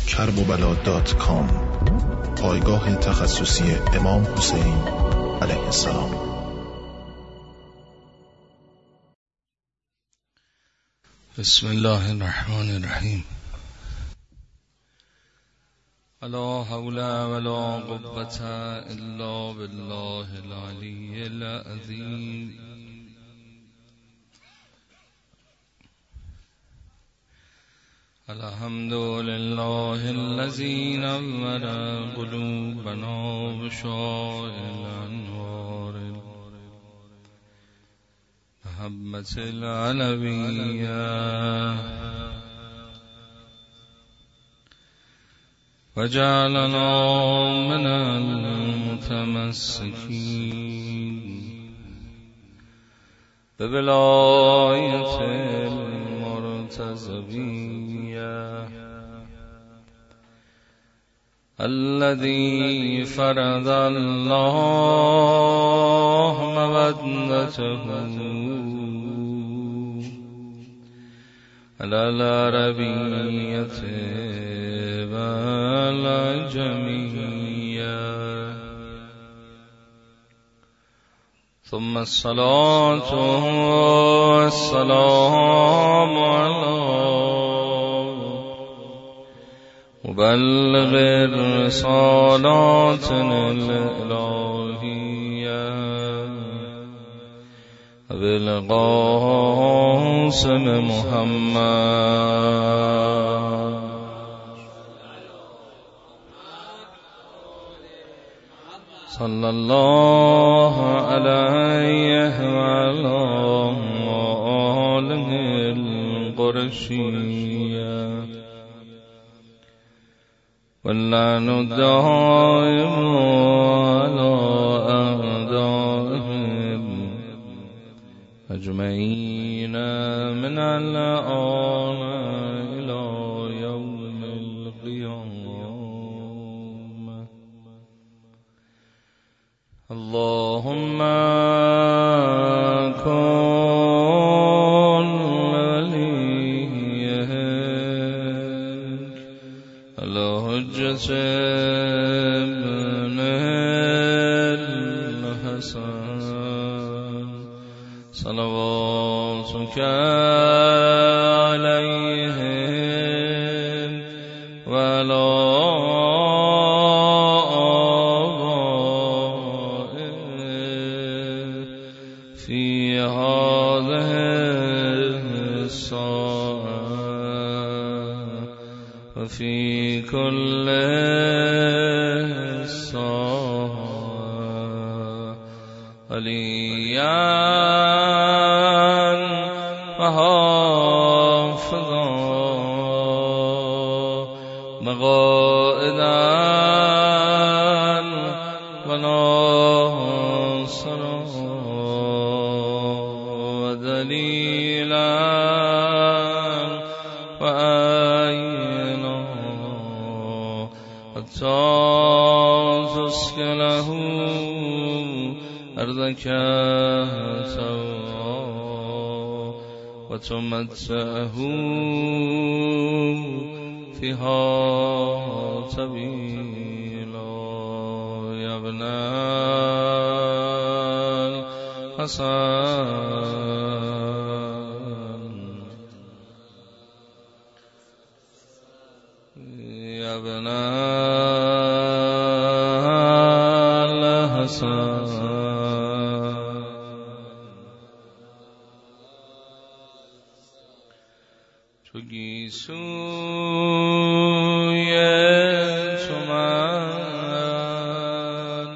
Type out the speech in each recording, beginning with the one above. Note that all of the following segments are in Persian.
kerbobala.com، پایگاه تخصصی امام حسین علیه السلام. بسم الله الرحمن الرحیم. لا حول ولا قوة الا بالله العلی العظیم. الحمد لله الذي نور قلوبنا بشارع الانوار محبة العلوية، وجعلنا من المتمسكين بولاية المرتزبية الذي فرض الله مودته على العربية والعجمية. ثم الصلاة والسلام على مبلغ الرسالات الإلهية أبي القاسم محمد صلى الله عليه وعلى آله القرشية، واللعن الدائم على أعدائهم أجمعين من الآن إلى يوم القيامة. اللهم كن وليك الحجة ابن الحسن صلواتك عليهم وعلى آبائهم في هذه الساعة وفي كل الساعة وليا وحافظا مقائدا وناصرا ودليلا وعينا حتى تسكنه أرضك سوى وتمتعه فيها طويلا. يا ابن الحسن يا ابن الحسن تو گیسوی تو من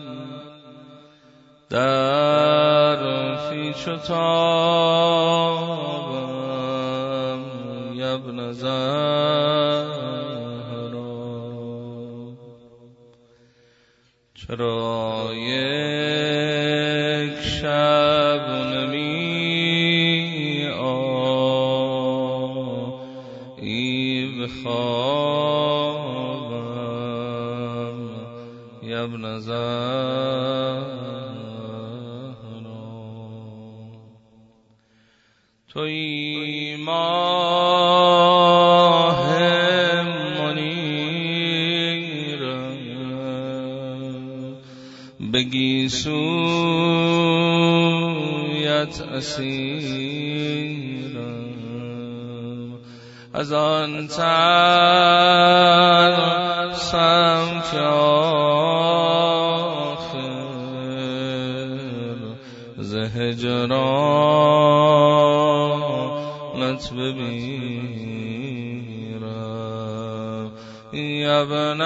در پیچ و تابم یا ابن زهرا. چرا یک شب نمی آیی به خوابم یا ابن زهرا. توی ماه منیر بگی سویت اسیرم، از آن ترسم که آخر ز هجرانت بمیرم. ابن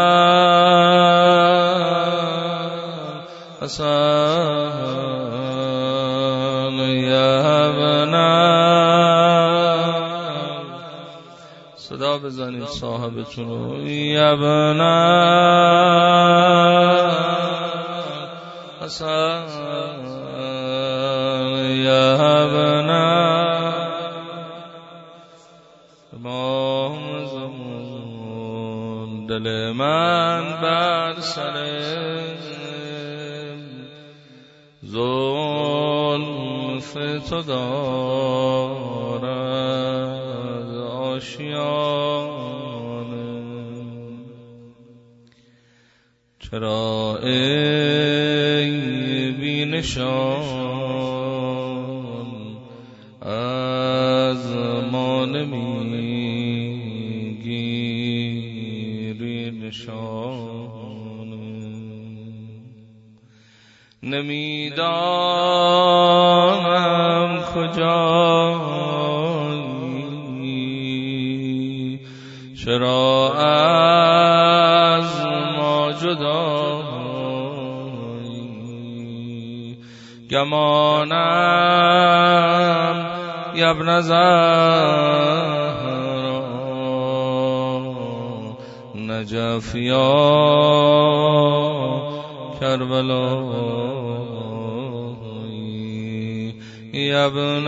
حسن ابن، صدا بزنید صاحبتون رو، ابن حسن ابن امام زمان. دل من بر سر زلف تو دارد آشیانه، چرا ای بی نشان از ما نمیگیری نشانه؟ نمیدانم کجایی، چرا از ما جدایی؟ گمانم ابن زهرا نجف یا کربلایی، ابن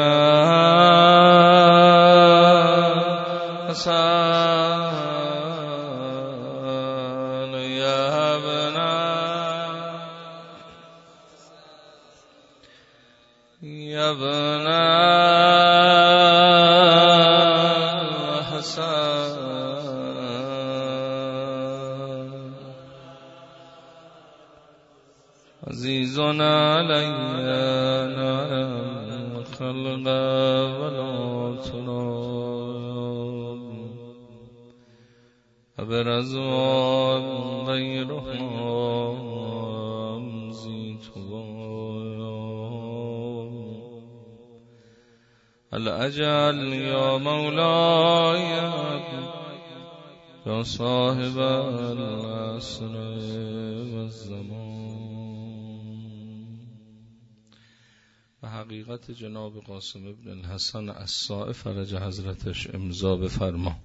حسن ابن حسن عزیز علی نعم خلق ولا تراب، برزوان غیرهم زیت الاجل یا مولاي یا صاحب العصر والزمان. و حقیقت جناب قاسم ابن الحسن الصائب فرج حضرتش امضا بفرما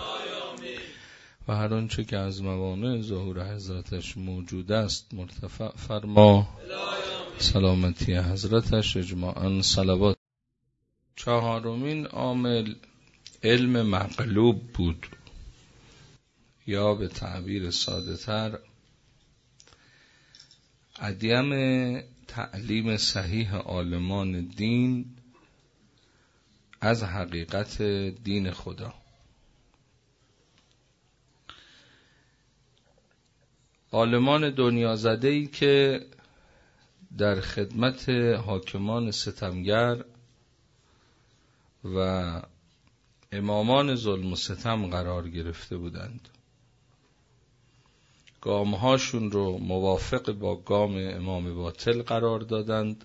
و هر آنچه که از موانع ظهور حضرتش موجود است مرتفع فرما، سلامتی حضرتش اجماعاً صلوات. چهارمین عامل علم مقلوب بود، یا به تعبیر ساده تر عدم تعلیم صحیح عالمان دین از حقیقت دین خدا. عالمان دنیا زده‌ای که در خدمت حاکمان ستمگر و امامان ظلم و ستم قرار گرفته بودند، گامهاشون رو موافق با گام امام باطل قرار دادند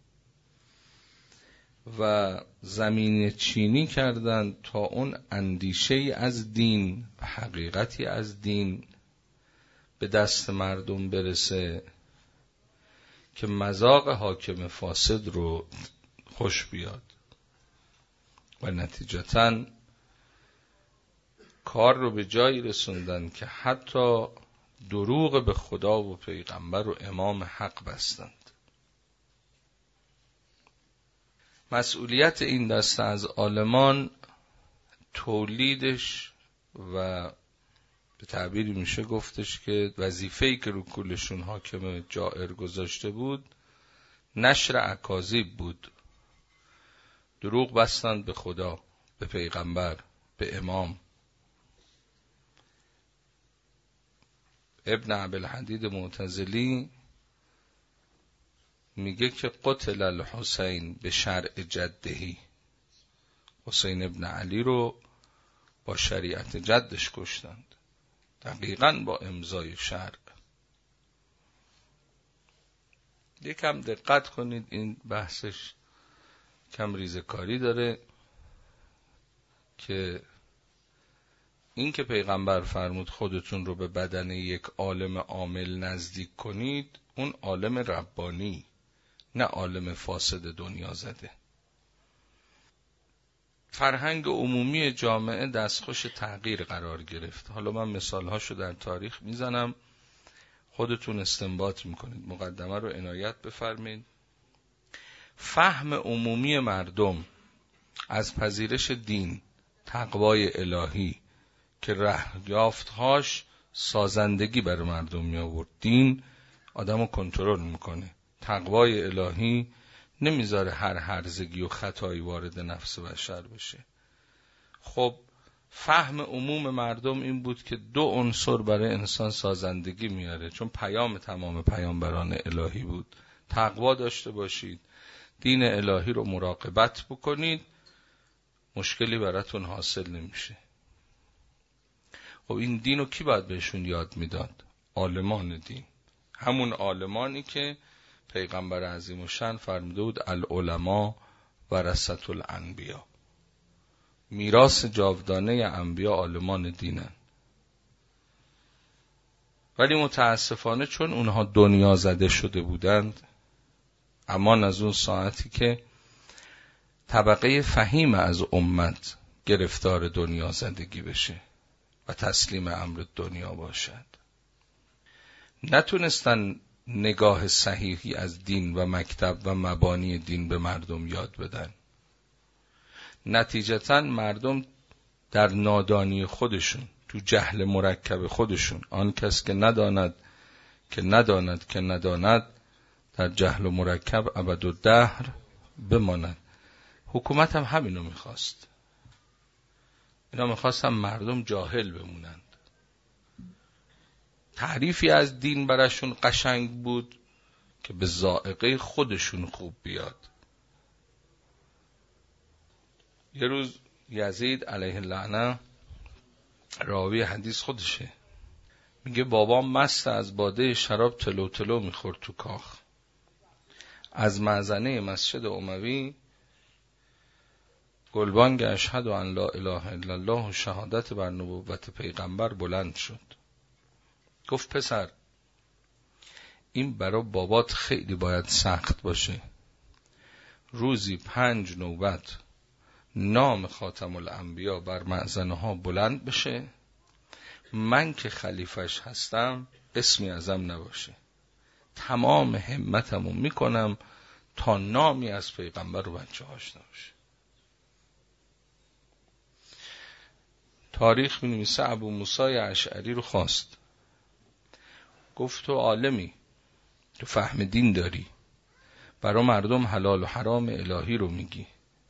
و زمین چینی کردند تا اون اندیشه از دین و حقیقتی از دین به دست مردم برسه که مذاق حاکم فاسد رو خوش بیاد و نتیجتاً کار رو به جایی رسوندن که حتی دروغ به خدا و پیغمبر و امام حق بستند. مسئولیت این دسته از عالمان تولیدش و به تعبیری میشه گفتش که وظیفه‌ای که رو کلشون حاکم جائر گذاشته بود نشر اکاذیب بود. دروغ بستند به خدا، به پیغمبر، به امام. ابن ابی الحدید معتزلی میگه که قتل الحسین به شرع جدهی، حسین ابن علی رو با شریعت جدش کشتند، دقیقاً با امضای شرع. یکم دقت کنید، این بحثش کم ریزکاری داره که این که پیغمبر فرمود خودتون رو به بدن یک عالم عامل نزدیک کنید، اون عالم ربانی، نه عالم فاسد دنیا زده. فرهنگ عمومی جامعه دستخوش تغییر قرار گرفت. حالا من مثالهاشو در تاریخ میزنم، خودتون استنباط میکنید. مقدمه رو عنایت بفرمایید. فهم عمومی مردم از پذیرش دین، تقوای الهی که ره یافتهاش سازندگی بر مردم می آورد. دین آدمو کنترل میکنه، تقوای الهی نمیذاره هر هرزگی و خطایی وارد نفس بشر بشه. خب فهم عموم مردم این بود که دو عنصر برای انسان سازندگی میاره، چون پیام تمام پیامبران الهی بود. تقوا داشته باشید، دین الهی رو مراقبت بکنید، مشکلی براتون حاصل نمیشه. خب این دین رو کی باید بهشون یاد میداد؟ عالمان دین، همون عالمانی که پیغمبر عظیم الشأن فرموده بود العلماء ورثة الانبیاء، میراث جاودانه انبیا عالمان دینن. ولی متاسفانه چون اونها دنیا زده شده بودند، امان از اون ساعتی که طبقه فهیم از امت گرفتار دنیا زدگی بشه و تسلیم امر دنیا باشد، نتونستن نگاه صحیحی از دین و مکتب و مبانی دین به مردم یاد بدن. نتیجتاً مردم در نادانی خودشون، تو جهل مرکب خودشون، آن کس که نداند که نداند که نداند در جهل مرکب ابدالدهر بماند. حکومت هم همینو میخواست. اینا میخواستن مردم جاهل بمونند. تعریفی از دین براشون قشنگ بود که به ذائقه خودشون خوب بیاد. یه روز یزید علیه اللعنه، راوی حدیث خودشه، میگه بابام مست از باده شراب تلو تلو میخورد تو کاخ. از مأذنه مسجد اموی گلبانگ اشهد ان لا اله الا الله و شهادت بر نبوت پیغمبر بلند شد. گفت پسر، این برای بابات خیلی باید سخت باشه. روزی 5 نوبت نام خاتم الانبیا بر مأذنه ها بلند بشه، من که خلیفش هستم اسمی ازم نباشه. تمام همتمو میکنم تا نامی از پیغمبر رو بچه هاش نباشه. تاریخ می نویسه ابو موسی اشعری رو خواست، گفت تو عالمی، تو فهم دین داری، برای مردم حلال و حرام الهی رو میگی،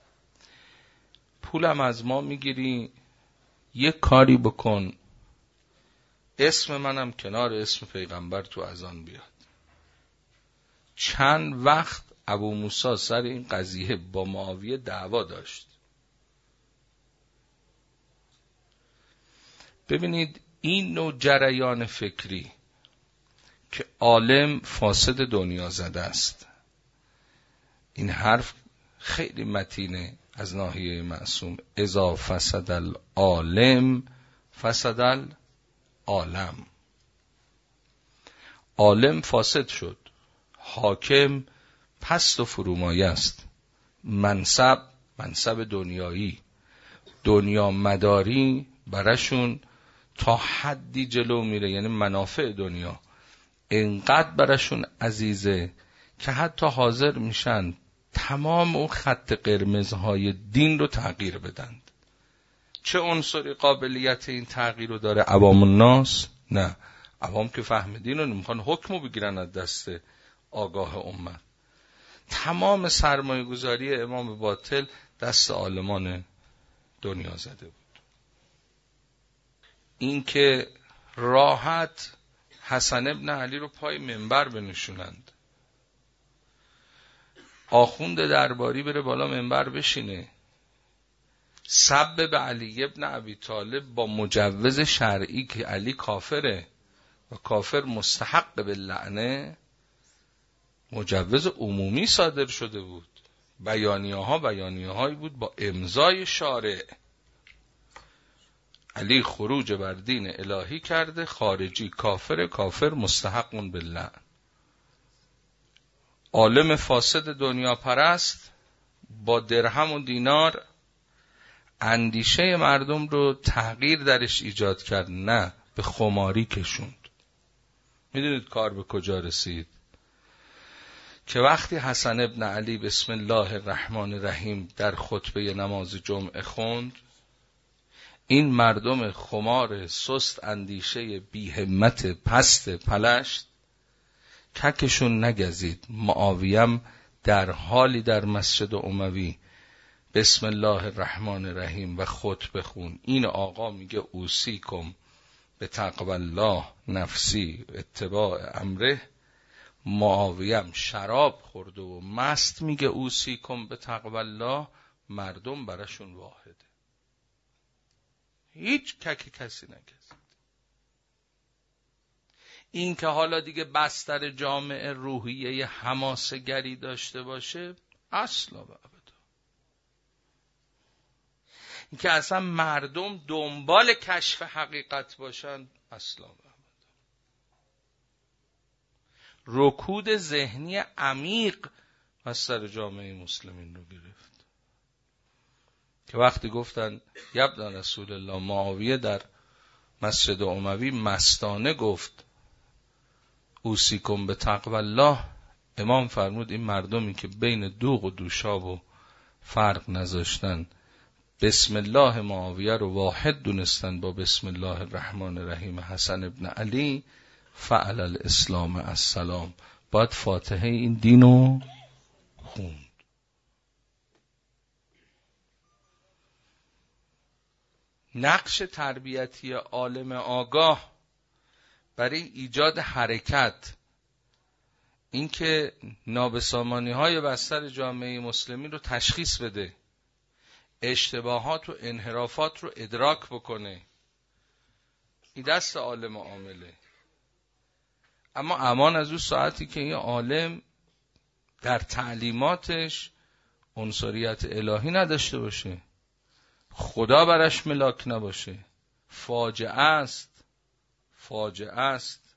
پولم از ما میگیری، یک کاری بکن اسم منم کنار اسم پیغمبر تو اذان بیاد. چند وقت ابو موسی سر این قضیه با معاویه دعوا داشت. ببینید این نوع جریان فکری که عالم فاسد دنیا زده است، این حرف خیلی متینه از ناحیه معصوم. اذا فسد العالم فسد العالم. عالم فاسد شد، حاکم پست و فرومایه است، منصب دنیایی، دنیا مداری براشون تا حدی جلو میره، یعنی منافع دنیا اینقدر براشون عزیزه که حتی حاضر میشن تمام اون خط قرمزهای دین رو تغییر بدند. چه عنصری قابلیت این تغییر رو داره؟ عوام الناس؟ نه، عوام که فهم دین رو نمیخوان، حکمو بگیرن از دست آگاه امت. تمام سرمایه گذاری امام باطل دست عالمان دنیا زده بود. این که راحت حسن ابن علی رو پای منبر بنشونند، آخوند درباری بره بالا منبر بشینه سب به علی ابن ابی طالب با مجوز شرعی که علی کافره و کافر مستحق به لعنه، مجوز عمومی صادر شده بود، بیانیه‌هایی بود با امضای شارع. علی خروج بر دین الهی کرده، خارجی کافر، کافر مستحق به لعن. عالم فاسد دنیا پرست با درهم و دینار اندیشه مردم رو تغییر درش ایجاد کرد، نه به خماری کشوند. میدونید کار به کجا رسید؟ که وقتی حسن ابن علی بسم الله الرحمن الرحیم در خطبه نماز جمعه خوند، این مردم خمار سست اندیشه بی همت پست پلشت ککشون نگزید. معاویم در حالی در مسجد اموی بسم الله الرحمن الرحیم و خطبه خون، این آقا میگه اوصیکم به تقوی الله نفسی اتباع امره، معاویم شراب خورده و مست میگه اوصیکم به تقوی الله، مردم براشون واحده، هیچ کسی نگزید. این که حالا دیگه بستر جامعه روحیه حماسه گری داشته باشه اصلا و ابدا، این که اصلا مردم دنبال کشف حقیقت باشن اصلا و ابدا. رکود ذهنی عمیق بستر جامعه مسلمین رو گرفت که وقتی گفتن یبن رسول الله، معاویه در مسجد اموی مستانه گفت اوصیکم به تقوی الله، امام فرمود این مردمی که بین دوغ و دوشاب و فرق نذاشتن، بسم الله معاویه رو واحد دونستن با بسم الله الرحمن الرحیم حسن ابن علی، فعل الاسلام السلام، باید فاتحه این دینو خوند. نقش تربیتی عالم آگاه برای ایجاد حرکت، این که نابسامانی های بستر جامعه مسلمین رو تشخیص بده، اشتباهات و انحرافات رو ادراک بکنه، این دست عالم عامله. اما امان از اون ساعتی که این عالم در تعلیماتش عنصریت الهی نداشته باشه، خدا برش ملاک نباشه. فاجعه است.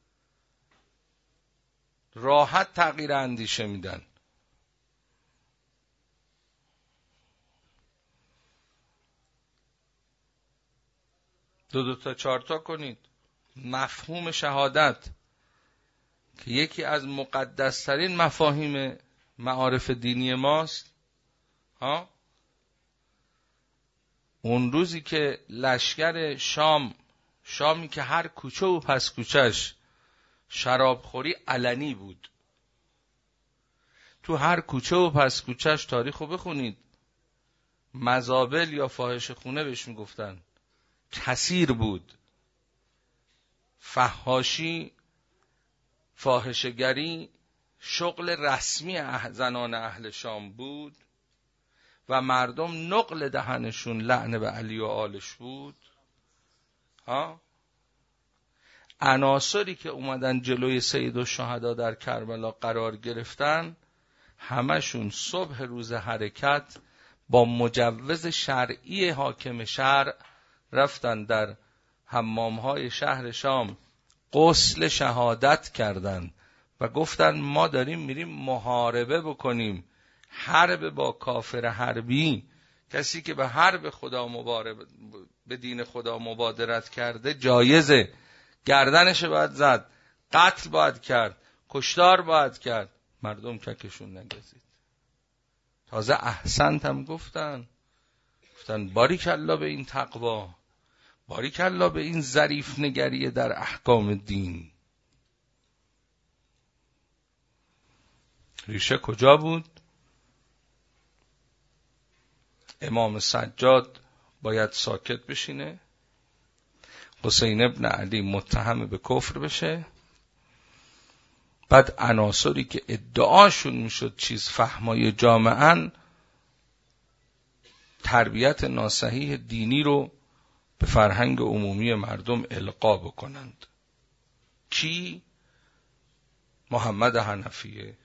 راحت تغییر اندیشه میدن. دو تا چهار تا کنید. مفهوم شهادت که یکی از مقدسترین مفاهیم معارف دینی ماست، اون روزی که لشکر شامی که هر کوچه و پس کوچهش شرابخوری علنی بود، تو هر کوچه و پس کوچهش تاریخو بخونید، مزابل یا فاحشه خونه بهش میگفتن، کثیر بود، فحاشی، فاحشه‌گری شغل رسمی زنان اهل شام بود و مردم نقل دهنشون لعنه به علی و آلش بود. عناصری که اومدن جلوی سید الشهدا در کربلا قرار گرفتن، همشون صبح روز حرکت با مجوز شرعی حاکم شرع رفتن در حمامهای شهر شام غسل شهادت کردن و گفتن ما داریم میریم محاربه بکنیم، حرب با کافر حربی. کسی که به حرب خدا به دین خدا مبادرت کرده جایزه، گردنش باید زد، قتل باید کرد، کشتار باید کرد. مردم ککشون نگزید. تازه احسنت هم گفتن باریکالله به این تقوا، باریکالله به این ظریف نگری در احکام دین. ریشه کجا بود؟ امام سجاد باید ساکت بشینه، حسین ابن علی متهم به کفر بشه، بعد عناصری که ادعاشون میشد چیز فهمای جامعه‌ان تربیت ناصحیح دینی رو به فرهنگ عمومی مردم القا بکنند. کی؟ محمد حنفیه.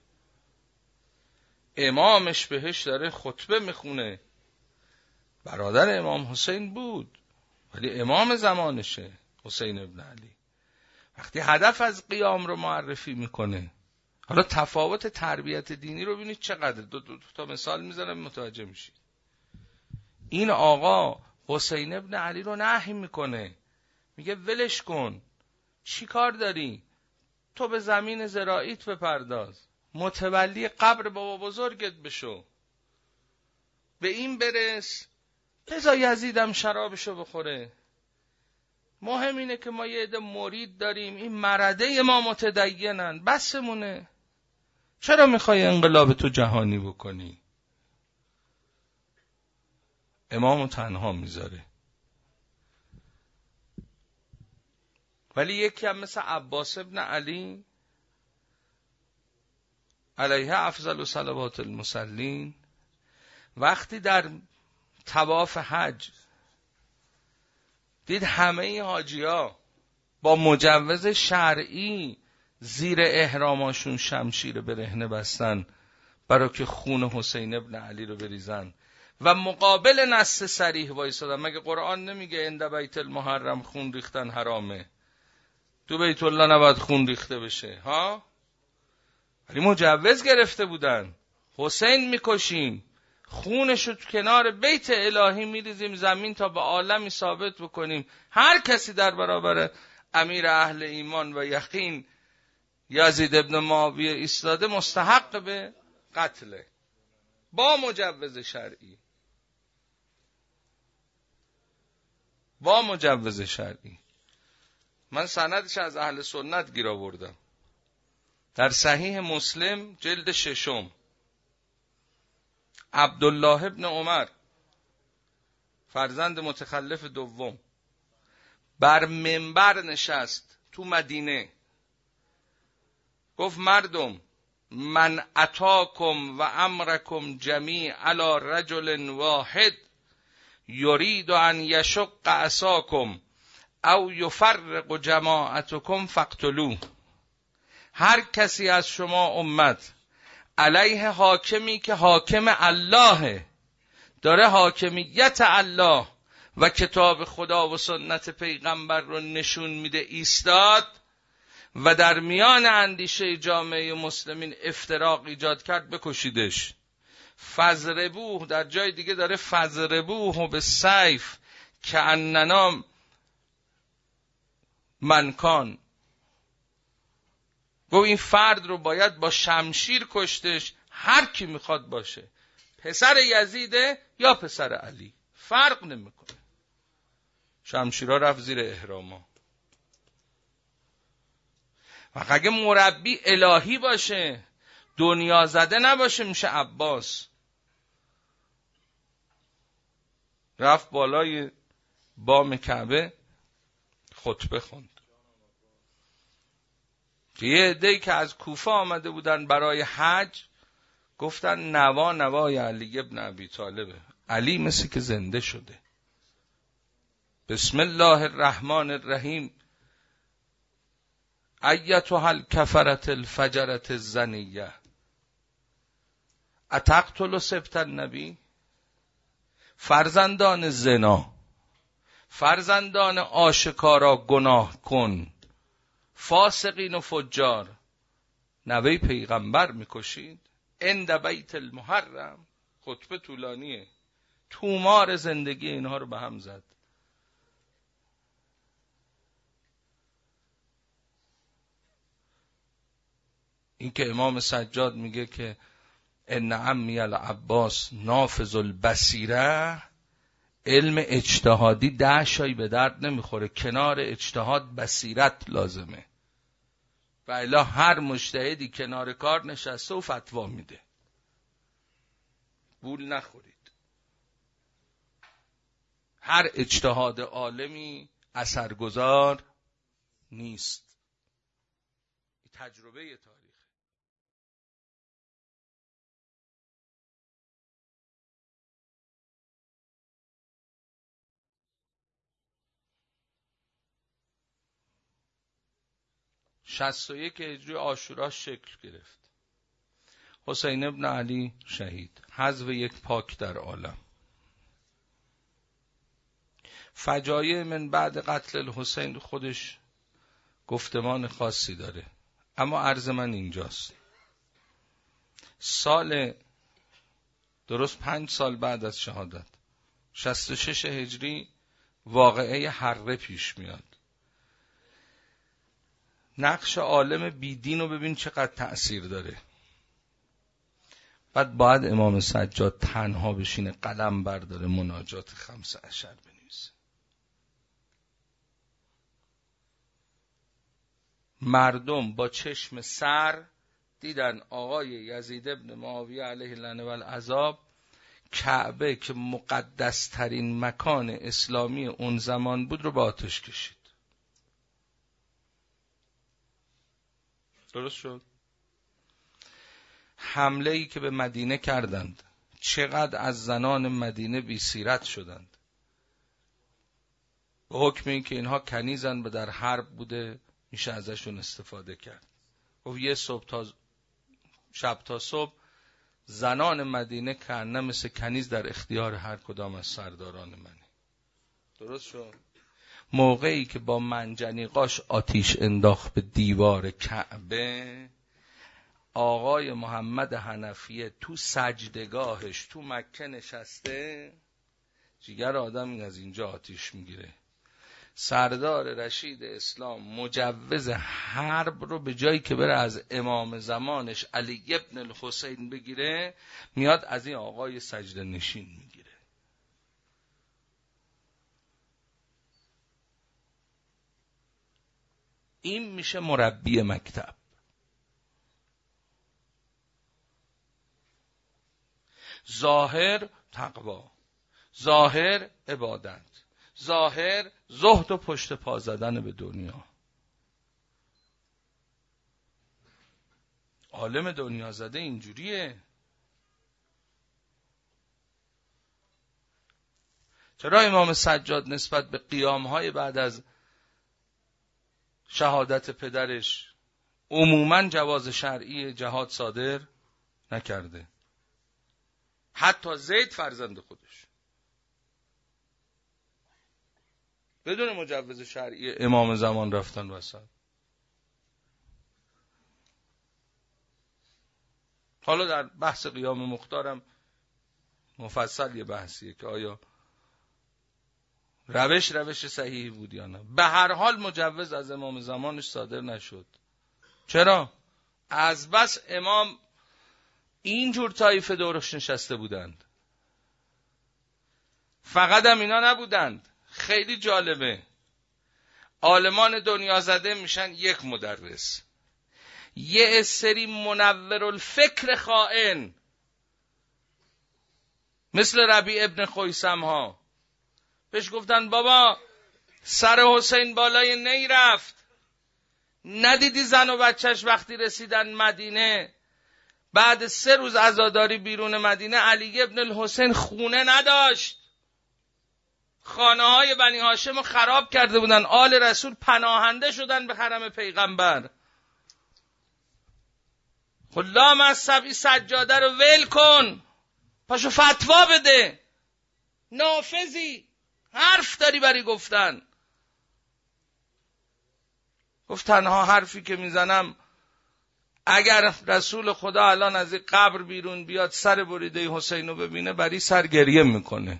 امامش بهش داره خطبه میخونه. برادر امام حسین بود ولی امام زمانشه، حسین ابن علی. وقتی هدف از قیام رو معرفی میکنه، حالا تفاوت تربیت دینی رو ببینید چقدر. دو تا مثال میزنم متوجه میشید. این آقا حسین ابن علی رو نهی میکنه، میگه ولش کن، چی کار داری؟ تو به زمین زراعیت بپرداز، متولی قبر بابا بزرگت بشو، به این برس، بذار یزیدم شرابشو بخوره. مهم اینه که ما یه عده مرید داریم، این مرده ما متدینن، بسمونه. چرا میخوای انقلاب تو جهانی بکنی؟ امامو تنها میذاره. ولی یکی هم مثل عباس ابن علی علیه افضل و صلوات المصلین، وقتی در طواف حج دید همه حاجی‌ها با مجوز شرعی زیر احراماشون شمشیر برهنه بستن برای که خون حسین ابن علی رو بریزن و مقابل نص صریح وایسادن. مگه قرآن نمیگه اند بیت المحرم خون ریختن حرامه؟ تو بیت الله نباید خون ریخته بشه ها؟ ولی مجوز گرفته بودن. حسین میکشیم، خونش رو کنار بیت الهی میریزیم زمین تا به عالمی ثابت بکنیم هر کسی در برابر امیر اهل ایمان و یقین یزید ابن معاویه ایستاده مستحق به قتله با مجوز شرعی. با مجوز شرعی. من سندش از اهل سنت گیر آوردم. در صحیح مسلم جلد 6 عبدالله ابن عمر فرزند متخلف دوم بر منبر نشست تو مدینه، گفت مردم، من اتاکم و امرکم جمیع علی رجل واحد یرید ان یشق عصاکم او یفرق جماعتکم فاقتلوه. هر کسی از شما امت علیه حاکمی که حاکم الله، داره حاکمیت الله و کتاب خدا و سنت پیغمبر رو نشون میده ایستاد و در میان اندیشه جامعه مسلمین افتراق ایجاد کرد، بکشیدش. فضربوه، در جای دیگه داره فضربوه به سیف که اننا منکان. گفت این فرد رو باید با شمشیر کشتش، هر کی میخواد باشه، پسر یزیده یا پسر علی، فرق نمیکنه. شمشیرها رفت زیر احراما. و اگه مربی الهی باشه، دنیا زده نباشه، میشه عباس. رفت بالای بام کعبه خطبه خوند. یه عده‌ای که از کوفه آمده بودن برای حج گفتن نوای علی ابن ابی طالبه. علی مثل که زنده شده. بسم الله الرحمن الرحیم ایتها الکفرة الفجرة الزنیه اتقتلوا سبط النبی. فرزندان زنا، فرزندان آشکارا گناه کن، فاسقین و فجار، نوه پیغمبر میکشید عند بیت المحرم. خطبه طولانیه، تومار زندگی اینها رو به هم زد. این که امام سجاد میگه که ان عمی العباس نافذ البصیره، علم اجتهادی 10 شایی به درد نمیخوره، کنار اجتهاد بصیرت لازمه. و الا هر مجتهدی کنار کار نشسته و فتوا میده. بول نخورید. هر اجتهاد عالمی اثرگذار نیست. تجربه تاریخ. 61 هجری عاشورا شکل گرفت. حسین ابن علی شهید، حذف یک پاک در عالم. فجایع من بعد قتل الحسین خودش گفتمان خاصی داره، اما عرض من اینجاست. سال درست 5 سال بعد از شهادت 66 هجری واقعه حره پیش میاد. نقش عالم بیدین رو ببین چقدر تأثیر داره. بعد باید امام سجاد تنها بشینه قلم برداره مناجات 15 بنویسه. مردم با چشم سر دیدن آقای یزید ابن معاویه علیه اللعنه و العذاب کعبه که مقدس ترین مکان اسلامی اون زمان بود رو به آتش کشید. درست شد؟ حمله ای که به مدینه کردند، چقدر از زنان مدینه بی سیرت شدند به حکم این که اینها کنیزن و در حرب بوده میشه ازشون استفاده کرد. و یه صبح تا شب تا صبح زنان مدینه کنه مثل کنیز در اختیار هر کدام از سرداران منه. درست شد؟ موقعی که با منجنیقاش آتیش انداخت به دیوار کعبه، آقای محمد حنفیه تو سجدگاهش تو مکه نشسته، جیگر آدم از اینجا آتیش میگیره. سردار رشید اسلام مجوز حرب رو به جایی که بره از امام زمانش علی ابن الحسین بگیره، میاد از این آقای سجده نشین میگیره. این میشه مربی مکتب. ظاهر تقوا، ظاهر عبادت، ظاهر زهد و پشت پا زدن به دنیا. عالم دنیا زده اینجوریه. چرا امام سجاد نسبت به قیامهای بعد از شهادت پدرش عموماً جواز شرعی جهاد صادر نکرده؟ حتی زید فرزند خودش بدون مجوز شرعی امام زمان رفتن وسط. حالا در بحث قیام مختارم مفصل یه بحثیه که آیا روش صحیحی بود یا نه. به هر حال مجوز از امام زمانش صادر نشد. چرا؟ از بس امام اینجور طایفه دورش نشسته بودند. فقط هم اینا نبودند. خیلی جالبه، عالمان دنیا زده میشن یک مدرس، یه سری منور الفکر خائن مثل ربیع ابن خیثم ها بهش گفتن بابا سر حسین بالای نی رفت، ندیدی زن و بچهش وقتی رسیدن مدینه بعد 3 روز عزاداری بیرون مدینه علی ابن الحسین خونه نداشت، خانه های بنی هاشم رو خراب کرده بودن، آل رسول پناهنده شدن به حرم پیغمبر. خلا مذهبی سجاده رو ول کن، پاشو فتوا بده، نافذی حرف داری برای گفتن. گفت تنها حرفی که میزنم اگر رسول خدا الان از این قبر بیرون بیاد سر بریده حسین رو ببینه برای سر گریه میکنه.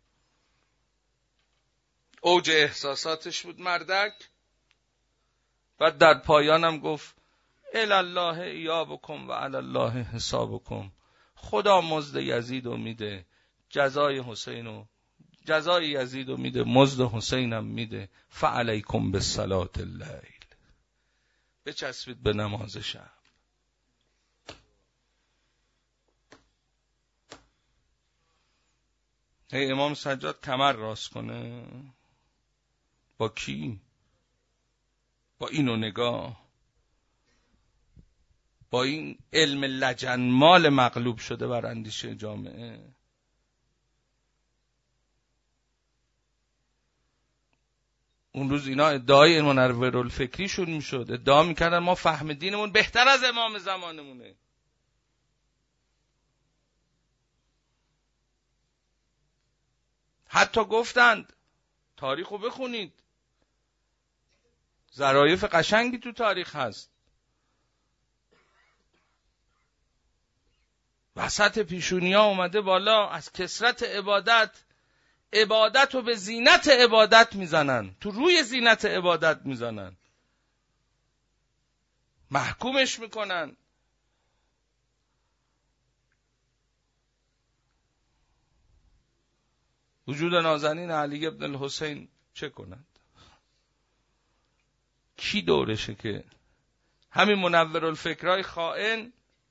اوج احساساتش بود مردک. بعد در پایانم گفت الالله ایابکم و الله حسابکم، خدا مزد یزید رو میده، جزای یزید رو میده، مزد حسینم میده، فعلیکم بالصلاة اللیل، بچسبید به نماز شب. امام سجاد کمر راست کنه با کی؟ با اینو نگاه، با این علم لجنمال مغلوب شده بر اندیشه جامعه. اون روز اینا ادعای منورالفکریشون میشد، ادعا میکردن ما فهم دینمون بهتر از امام زمانمونه. حتی گفتند، تاریخو بخونید، ظرایف قشنگی تو تاریخ هست، وسط پیشونیا اومده بالا از کثرت عبادت رو به زینت عبادت میزنن، تو روی زینت عبادت میزنن، محکومش میکنن. وجود نازنین علی ابن الحسین چه کنند؟ کی دورشه که همین منورالفکرای خائن،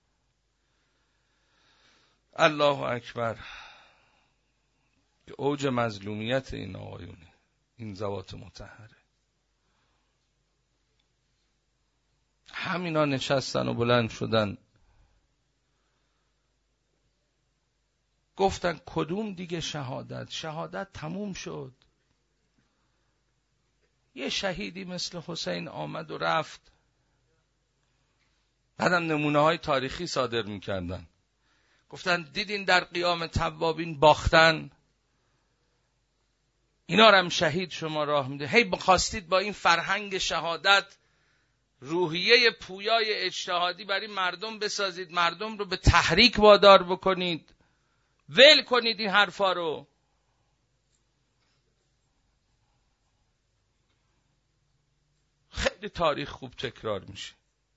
الله اکبر، که اوج مظلومیت این آقایونه، این ذوات مطهره، همینا نشستن و بلند شدن گفتن کدوم دیگه شهادت تموم شد. یه شهیدی مثل حسین آمد و رفت. بعدم نمونه های تاریخی صادر میکردن، گفتن دیدین در قیام توابین باختن، اینا رو هم شهید شما راه میده. هی بخواستید با این فرهنگ شهادت روحیه پویای اجتهادی برای مردم بسازید، مردم رو به تحریک وادار بکنید، ول کنید این حرفا رو. خیلی تاریخ خوب تکرار میشه.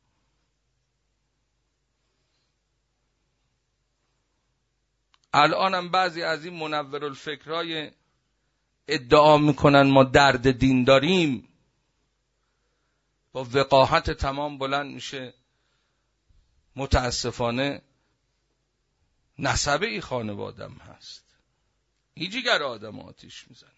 الانم بعضی از این منورالفکرای ادعا میکنن ما درد دین داریم، با وقاحت تمام بلند میشه، متاسفانه نسبه ای خانوادم هست، این جگر آدم آتیش میزنه.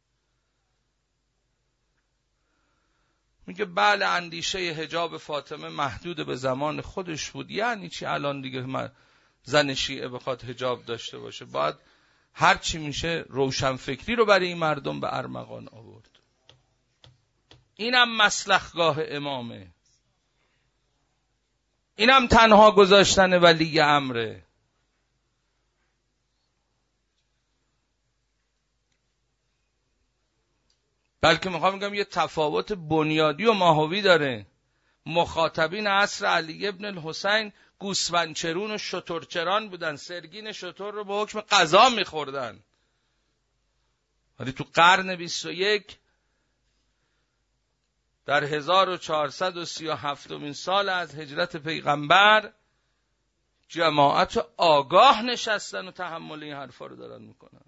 میگه بله اندیشه حجاب فاطمه محدود به زمان خودش بود. یعنی چی الان دیگه زن شیعه بخواد حجاب داشته باشه؟ باید هر چی میشه روشنفکری رو برای این مردم به ارمغان آورد. اینم مسلخگاه امامه، اینم تنها گذاشتن ولی امره. بلکه میخوام بگم یه تفاوت بنیادی و ماهوی داره. مخاطبین عصر علی ابن الحسین گوسفندچرون و شترچران بودن، سرگین شتر رو به حکم قضا میخوردن. ولی تو قرن 21 در 1437 سال از هجرت پیغمبر جماعت آگاه نشستن و تحمل این حرفا رو دارن میکنن.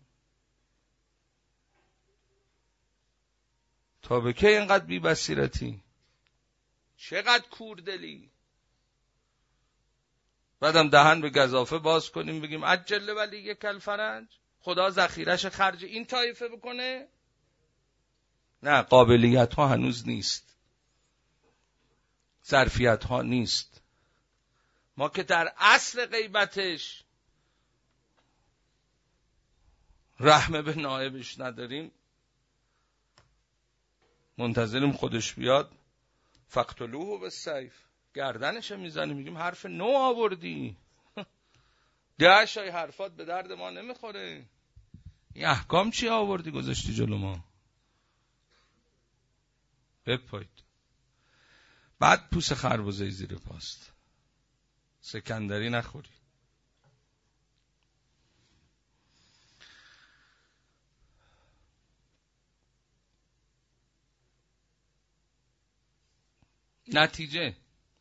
تا به کی اینقدر بی بصیرتی؟ چقدر کوردلی؟ بعدم دهن به گزافه باز کنیم بگیم عجل ولی کل فرج، خدا ذخیرش خرج این طایفه بکنه؟ نه، قابلیت ها هنوز نیست، ظرفیت ها نیست. ما که در اصل غیبتش رحم به نائبش نداریم، منتظریم خودش بیاد فقتلوه بالسیف، گردنش میزنیم، میگیم حرف نو آوردی، 10 شای حرفات به درد ما نمیخوره، این احکام چی آوردی گذاشتی جلو ما؟ بپایید. بعد پوست خربزه زیر پاست، سکندری نخوری. نتیجه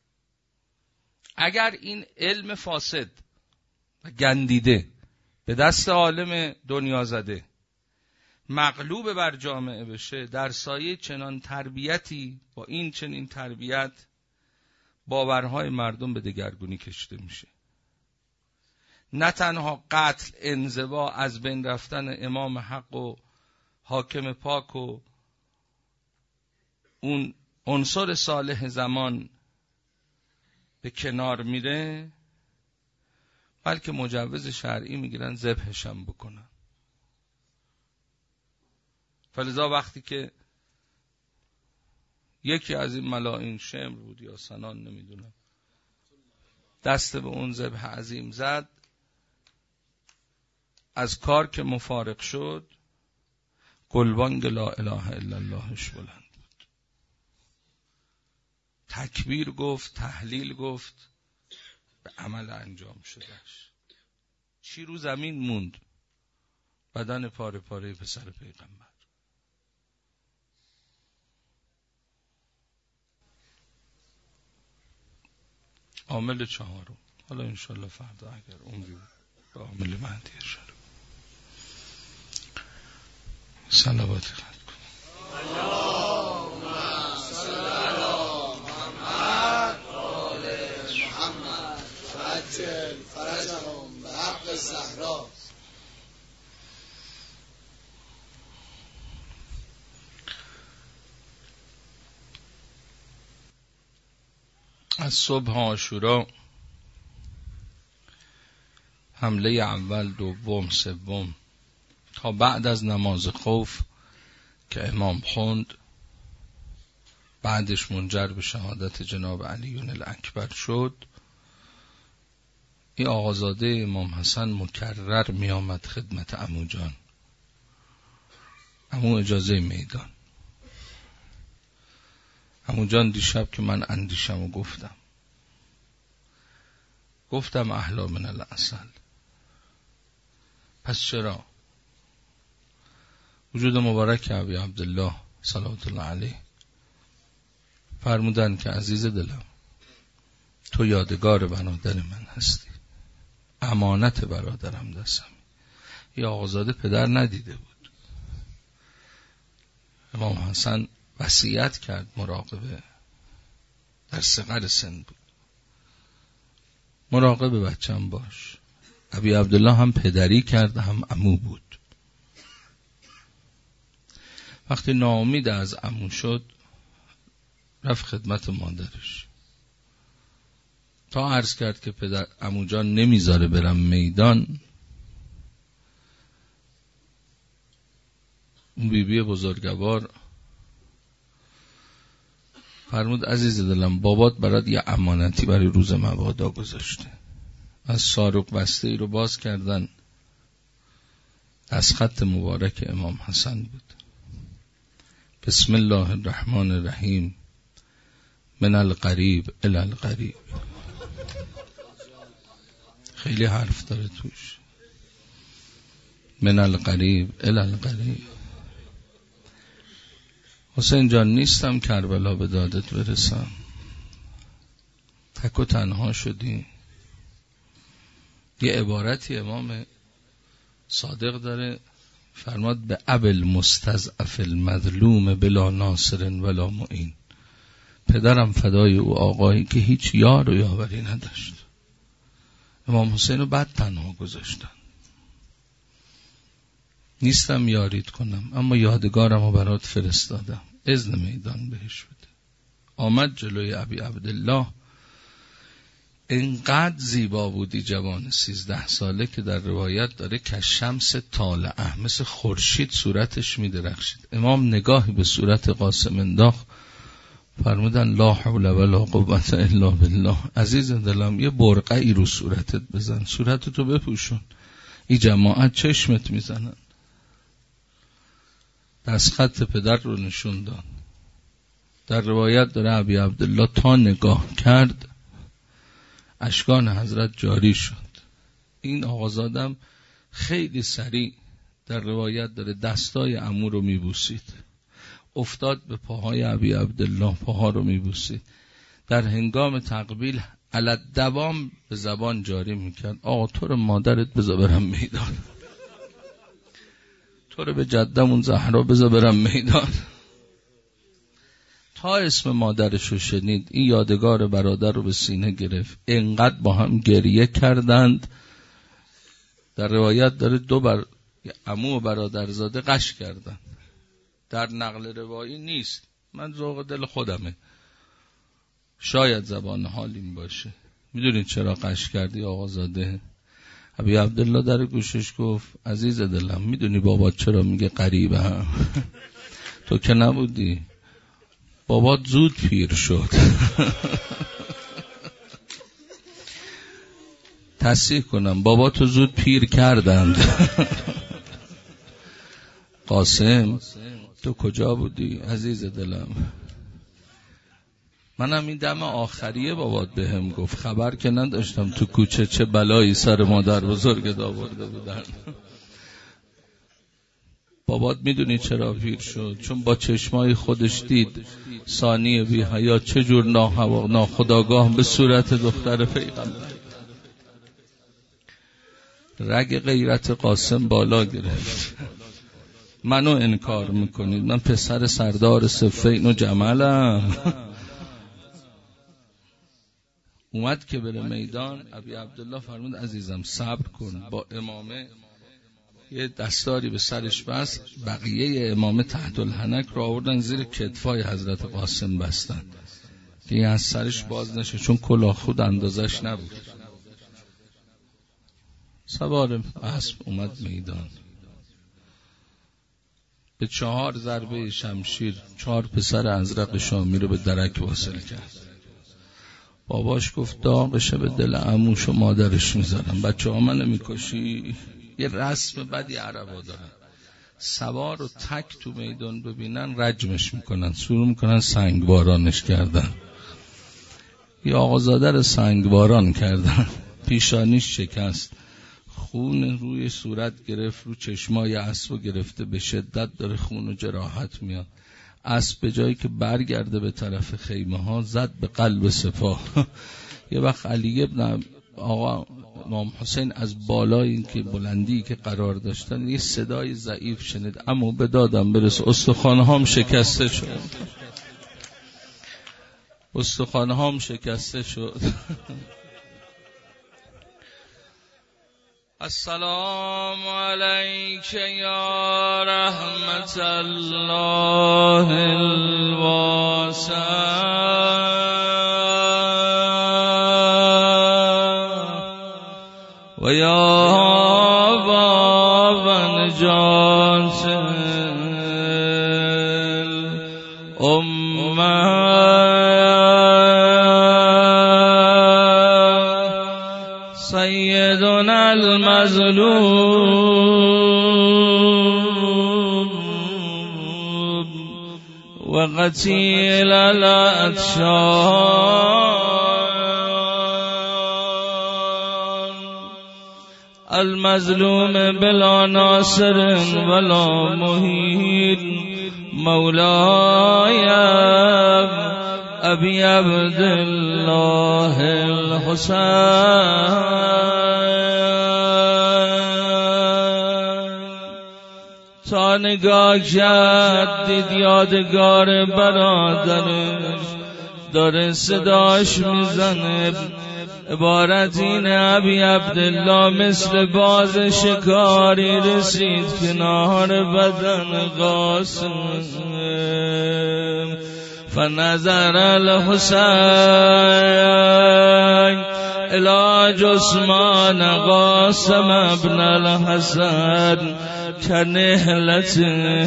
اگر این علم فاسد و گندیده به دست عالم دنیا زده مغلوب بر جامعه بشه، در سایه چنان تربیتی، با این چنین تربیت باورهای مردم به دگرگونی کشیده میشه. نه تنها قتل، انزوا، از بین رفتن امام حق و حاکم پاک و اون عنصر صالح زمان به کنار میره، بلکه مجوز شرعی میگیرن ذبحشم بکنن. فلذا وقتی که یکی از این ملائین شمر بود یا سنان نمیدونم، دست به اون ذبح عظیم زد. از کار که مفارق شد گلبانگ لا اله الا اللهش بلند بود، تکبیر گفت، تهلیل گفت، به عمل انجام شدش. چی رو زمین موند؟ بدن پاره پاره پسر پیغمبر. عامل چهارم، حالا انشالله فردا اگر عمری به عامل مهدی اشاره. صلوات خط کن. اللهم صل علی محمد و آل محمد عجل فرجهم به حق زهرا. از صبح عاشورا حمله اول، دوم، سوم تا بعد از نماز خوف که امام خوند، بعدش منجر به شهادت جناب علیون الاکبر شد، این آقازاده امام حسن مکرر می آمد خدمت عمو جان. عمو اجازه میدان. عمو جان دیشب که من اندیشم و گفتم احلا من العسل. پس چرا؟ وجود مبارک ابی عبدالله صلوات الله علیه فرمودن که عزیز دلم، تو یادگار برادر من هستی، امانت برادرم دستم. یه آقازاده پدر ندیده بود. امام حسن وصیت کرد مراقبه، در صغر سن بود، مراقب بچم باش. ابی عبدالله هم پدری کرد هم عمو بود. وقتی ناامید از عمو شد رفت خدمت مادرش، تا عرض کرد که پدر عمو جان نمیذاره برم میدان. اون بیبی بزرگوار فرمود عزیز دلم، بابات برات یه امانتی برای روز مبادا گذاشته. از سارق بسته ای رو باز کردن، از خط مبارک امام حسن بود. بسم الله الرحمن الرحیم، من القریب الی القریب. خیلی حرف داره توش. من القریب الی القریب. حسین جان نیستم کربلا به دادت برسم، تک و تنها شدی. یه عبارتی امام صادق داره، فرماد به ابل مستضعف المظلوم بلا ناصر ولا معین. پدرم فدای او آقایی که هیچ یار و یاوری نداشت. امام حسین رو بعد تنها گذاشتن. نیستم یاریت کنم، اما یادگارم رو برات فرستادم، اذن میدان بهش بده. آمد جلوی ابی عبدالله. اینقدر زیبا بودی جوان 13 ساله که در روایت داره که شمس طالعه، مثل خورشید صورتش می درخشید. امام نگاهی به صورت قاسم انداخت، فرمودن لا حول ولا قوة الا بالله. عزیز دلم یه برقعی رو صورتت بزن، صورتتو بپوشون، این جماعت چشمت میزنن. دستخط پدر رو نشون داد. در روایت داره ابی عبدالله تا نگاه کرد اشکان حضرت جاری شد. این آقازادم خیلی سریع در روایت داره دستای عمو رو میبوسید، افتاد به پاهای ابی عبدالله، پاها رو میبوسید. در هنگام تقبیل علت دوام به زبان جاری میکرد آقا تو رو مادرت بذار برم میدان، تو رو به جدمون زهرا بذار برم میدان. تا اسم مادرش رو شنید این یادگار برادر رو به سینه گرفت. اینقدر با هم گریه کردند. در روایت داره عمو و برادرزاده قش کردن. در نقل روایی نیست، من ذوق دل خودمه، شاید زبان حال این باشه. میدونید چرا قش کردی آقازاده؟ ابی عبدالله در گوشش گفت عزیز دلم، میدونی بابات چرا میگه غریبه هم؟ تو که نبودی. بابات زود پیر شد. تصحیح کنم، باباتو زود پیر کردند. قاسم تو کجا بودی عزیز دلم؟ منم این دم آخریه بابات بهم گفت، خبر که نداشتم تو کوچه چه بلایی سر مادر بزرگت آورده بودن. بابات میدونی چرا پیر شد؟ چون با چشمای خودش دید ثانی بی حیا چجور ناخودآگاه به صورت دختر پیغمبر رگ غیرت قاسم بالا گرفت. منو انکار میکنید؟ من پسر سردار صفین و جملم. اومد که بره میدان، ابی عبدالله فرمود عزیزم صبر کن. با امامه یه دستاری به سرش بست، بقیه امامه تحت الحنک رو آوردن زیر کتفای حضرت قاسم بستن که از سرش باز نشه، چون کلاه خود اندازش نبود. سوار اسب اومد میدان، به 4 ضربه شمشیر 4 پسر ازرق شامی رو به درک واصل کرد. باباش گفت داغشه به دل عموش و مادرش میذارم، بچه ها منو میکشی. یه رسم بدی عربا دارن، سوار رو تک تو میدان ببینن رجمش میکنن، شروع میکنن سنگبارانش کردن. یه آقازاده رو سنگباران کردن، پیشانیش شکست، خون روی صورت گرفت، رو چشمای اسب گرفته، به شدت داره خون و جراحت میاد. اسب به جایی که برگرده به طرف خیمه ها زد به قلب سپاه. یه وقت علی ابن آقا امام حسین از بالای این که بلندی که قرار داشتن یه صدای ضعیف شنید، اما به دادم برس، استخوان‌هام شکسته شد. استخوان‌هام شکسته شد. السلام علیک یا رحمت الله الواسع و یا باب نجات الامه سیدنا المظلوم و قتیل الأطشان المظلوم بلا ناصر ولا معین مولاي ابي عبد الله الحسين تا نگاه کرد دید یادگار برادرش داره صداش میزنه. عبارت اینه ابی عبدالله مثل باز شکاری رسید کنار بدن قاسم فنظر الحسین الى جسمان قاسم ابن الحسن کنهلت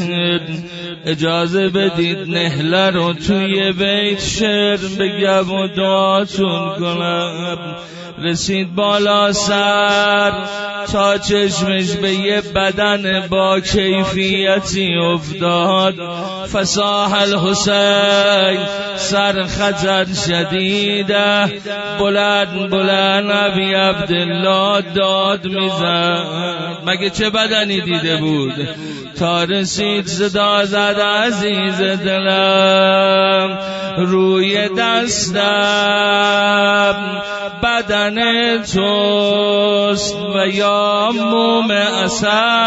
اجازه بدید نهله رو توی بیت شعر بگم و دعاتون کنم. رسید بالا سر تا چشمش به یه بدن با کیفیتی افتاد. فصاح الحسین سر خطر شدیده بلند بلند ابی عبدالله داد میزد. مگه چه بدنی دیده بود؟ تا رسید صدا زد عزیز دلم روی دستم بدن توست و یا موم اصل.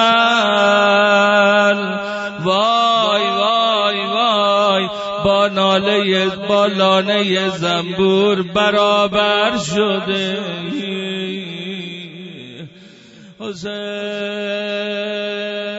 وای وای وای با ناله با لانه زنبور برابر شده حسین.